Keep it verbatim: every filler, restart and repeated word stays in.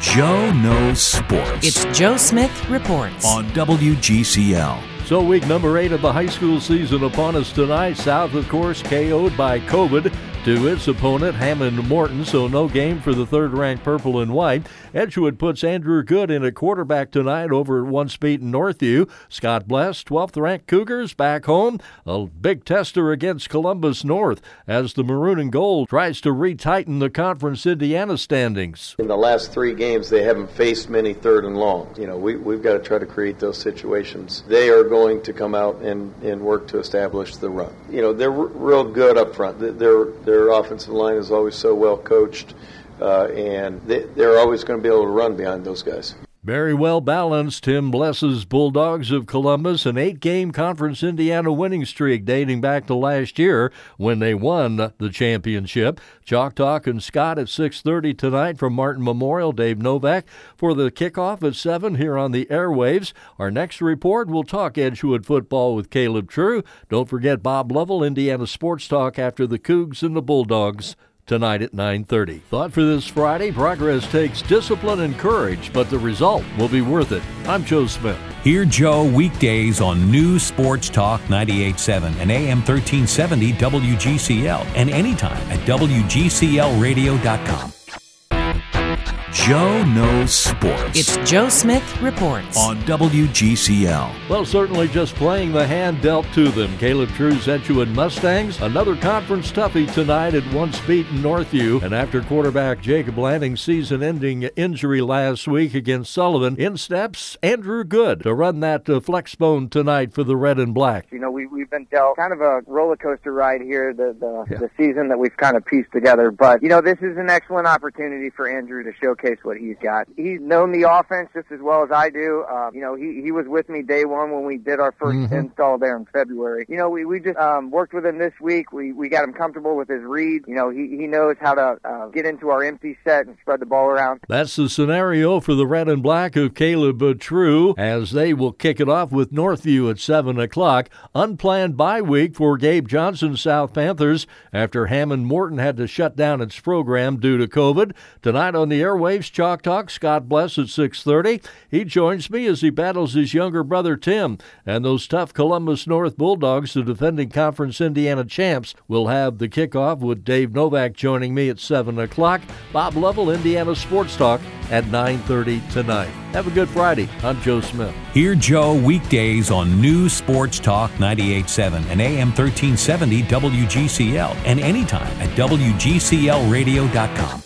Joe Knows Sports. It's Joe Smith Reports on W G C L. So week number eight of the high school season upon us tonight. South, of course, K O'd by COVID to its opponent, Hammond Morton, so no game for the third-ranked Purple and White. Edgewood puts Andrew Good in at quarterback tonight over at once beaten Northview. Scott Bless, twelfth-ranked Cougars, back home. A big tester against Columbus North as the Maroon and Gold tries to retighten the Conference Indiana standings. In the last three games, they haven't faced many third and long. You know, we, we've got to try to create those situations. They are going to come out and, and work to establish the run. You know, they're r- real good up front. They're, their offensive line is always so well coached, uh, and they, they're always going to be able to run behind those guys. Very well balanced. Tim Bless's Bulldogs of Columbus, an eight-game Conference Indiana winning streak dating back to last year when they won the championship. Chalk Talk and Scott at six thirty tonight from Martin Memorial. Dave Novak for the kickoff at seven here on the airwaves. Our next report, we'll talk Edgewood football with Caleb True. Don't forget Bob Lovell, Indiana Sports Talk after the Cougs and the Bulldogs tonight at nine thirty. Thought for this Friday, progress takes discipline and courage, but the result will be worth it. I'm Joe Smith. Hear Joe weekdays on News Sports Talk ninety-eight point seven and A M thirteen seventy W G C L and anytime at W G C L radio dot com. Joe Knows Sports. It's Joe Smith Reports on W G C L. Well, certainly just playing the hand dealt to them. Caleb True's Edgewood Mustangs, another conference toughie tonight at once beaten Northview. And after quarterback Jacob Lanning's season-ending injury last week against Sullivan, in steps Andrew Good to run that uh, flex bone tonight for the Red and Black. You know, we, we've been dealt kind of a roller coaster ride here, the, the, yeah. the season that we've kind of pieced together. But, you know, this is an excellent opportunity for Andrew to showcase what he's got. He's known the offense just as well as I do. Uh, you know, he, he was with me day one when we did our first mm-hmm. install there in February. You know, we, we just um, worked with him this week. We we got him comfortable with his read. You know, he, he knows how to uh, get into our empty set and spread the ball around. That's the scenario for the Red and Black of Caleb True as they will kick it off with Northview at seven o'clock. Unplanned bye week for Gabe Johnson's South Panthers after Hammond Morton had to shut down its program due to COVID. Tonight on the airwaves, Chalk Talk, Scott Bless at six thirty. He joins me as he battles his younger brother Tim. And those tough Columbus North Bulldogs, the defending Conference Indiana champs, will have the kickoff with Dave Novak joining me at seven o'clock. Bob Lovell, Indiana Sports Talk at nine thirty tonight. Have a good Friday. I'm Joe Smith. Hear Joe weekdays on News Sports Talk ninety-eight point seven and A M thirteen seventy W G C L and anytime at W G C L radio dot com.